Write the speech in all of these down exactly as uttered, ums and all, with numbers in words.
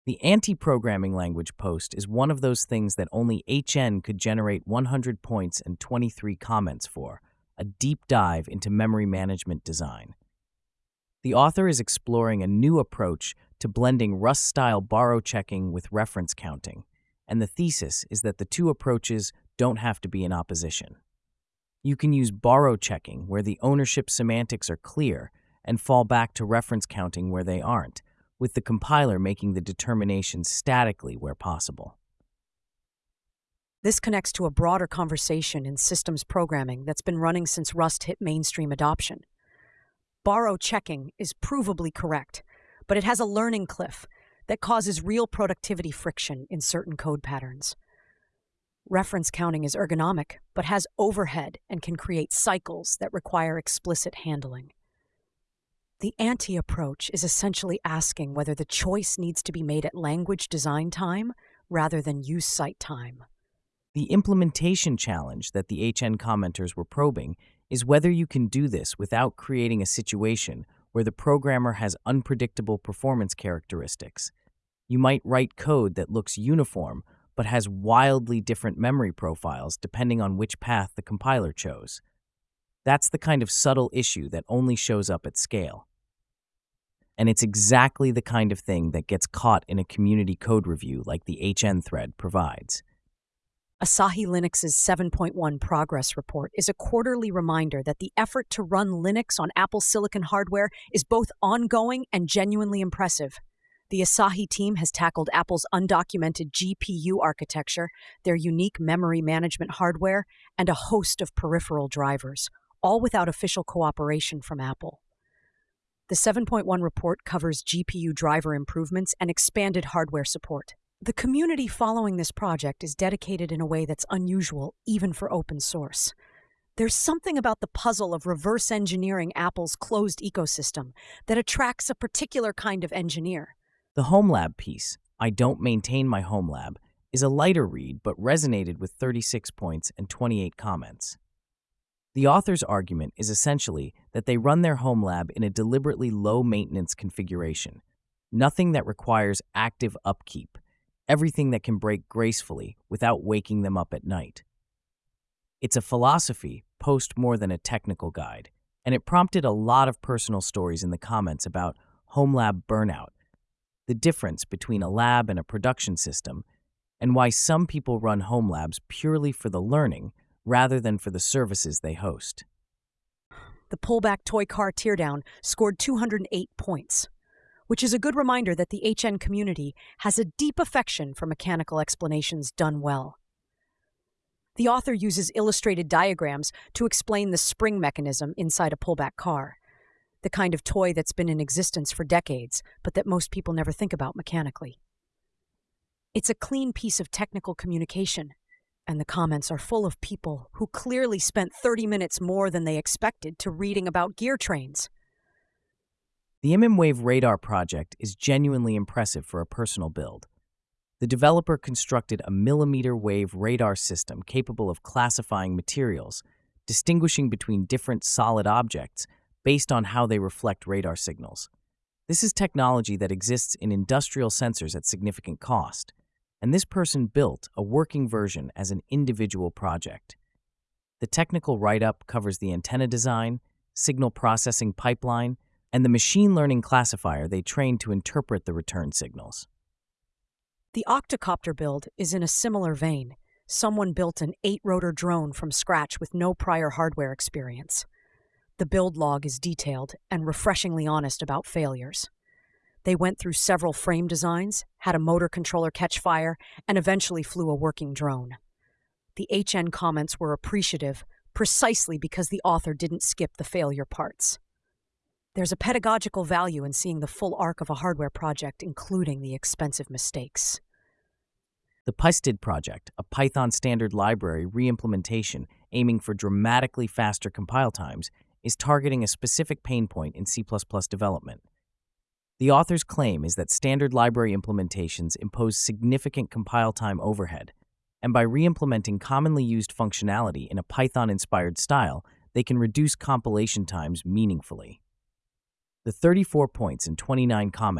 The anti-programming language post is one of those things that only H N could generate one hundred points and twenty-three comments for, a deep dive into memory management design. The author is exploring a new approach to blending Rust-style borrow checking with reference counting, and the thesis is that the two approaches don't have to be in opposition. You can use borrow checking where the ownership semantics are clear and fall back to reference counting where they aren't, with the compiler making the determinations statically where possible. This connects to a broader conversation in systems programming that's been running since Rust hit mainstream adoption. Borrow checking is provably correct, but it has a learning cliff that causes real productivity friction in certain code patterns. Reference counting is ergonomic, but has overhead and can create cycles that require explicit handling. The anti-approach is essentially asking whether the choice needs to be made at language design time rather than use site time. The implementation challenge that the H N commenters were probing is whether you can do this without creating a situation where the programmer has unpredictable performance characteristics. You might write code that looks uniform but has wildly different memory profiles depending on which path the compiler chose. That's the kind of subtle issue that only shows up at scale. And it's exactly the kind of thing that gets caught in a community code review like the H N thread provides. Asahi Linux's seven point one progress report is a quarterly reminder that the effort to run Linux on Apple Silicon hardware is both ongoing and genuinely impressive. The Asahi team has tackled Apple's undocumented G P U architecture, their unique memory management hardware, and a host of peripheral drivers, all without official cooperation from Apple. The seven point one report covers G P U driver improvements and expanded hardware support. The community following this project is dedicated in a way that's unusual, even for open source. There's something about the puzzle of reverse engineering Apple's closed ecosystem that attracts a particular kind of engineer. The HomeLab piece, I Don't Maintain My HomeLab, is a lighter read but resonated with thirty-six points and twenty-eight comments. The author's argument is essentially that they run their HomeLab in a deliberately low-maintenance configuration, nothing that requires active upkeep, everything that can break gracefully without waking them up at night. It's a philosophy post more than a technical guide, and it prompted a lot of personal stories in the comments about HomeLab burnout, the difference between a lab and a production system, and why some people run HomeLabs purely for the learning rather than for the services they host. The pullback toy car teardown scored two hundred eight points, which is a good reminder that the H N community has a deep affection for mechanical explanations done well. The author uses illustrated diagrams to explain the spring mechanism inside a pullback car, the kind of toy that's been in existence for decades, but that most people never think about mechanically. It's a clean piece of technical communication, and the comments are full of people who clearly spent thirty minutes more than they expected to reading about gear trains. The M M Wave Radar project is genuinely impressive for a personal build. The developer constructed a millimeter wave radar system capable of classifying materials, distinguishing between different solid objects based on how they reflect radar signals. This is technology that exists in industrial sensors at significant cost, and this person built a working version as an individual project. The technical write-up covers the antenna design, signal processing pipeline, and the machine learning classifier they trained to interpret the return signals. The octocopter build is in a similar vein. Someone built an eight-rotor drone from scratch with no prior hardware experience. The build log is detailed and refreshingly honest about failures. They went through several frame designs, had a motor controller catch fire, and eventually flew a working drone. The H N comments were appreciative precisely because the author didn't skip the failure parts. There's a pedagogical value in seeing the full arc of a hardware project, including the expensive mistakes. The Pystid project, a Python standard library reimplementation aiming for dramatically faster compile times, is targeting a specific pain point in C plus plus development. The author's claim is that standard library implementations impose significant compile time overhead, and by reimplementing commonly used functionality in a Python-inspired style, they can reduce compilation times meaningfully. The thirty-four points and twenty-nine comments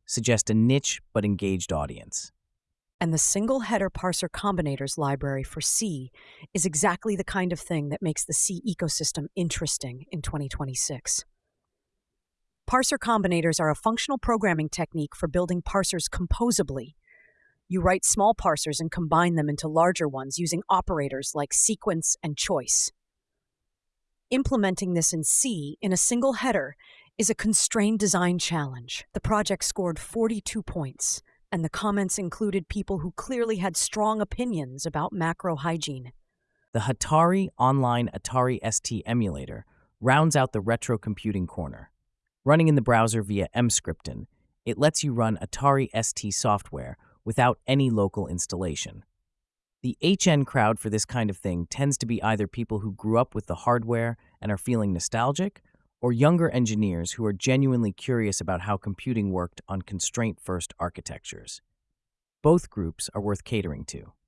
suggest a niche but engaged audience. And the single header parser combinators library for C is exactly the kind of thing that makes the C ecosystem interesting in twenty twenty-six. Parser combinators are a functional programming technique for building parsers composably. You write small parsers and combine them into larger ones using operators like sequence and choice. Implementing this in C in a single header is a constrained design challenge. The project scored forty-two points, and the comments included people who clearly had strong opinions about macro hygiene. The Hatari Online Atari S T emulator rounds out the retro computing corner. Running in the browser via Emscripten, it lets you run Atari S T software without any local installation. The H N crowd for this kind of thing tends to be either people who grew up with the hardware and are feeling nostalgic, or younger engineers who are genuinely curious about how computing worked on constraint-first architectures. Both groups are worth catering to.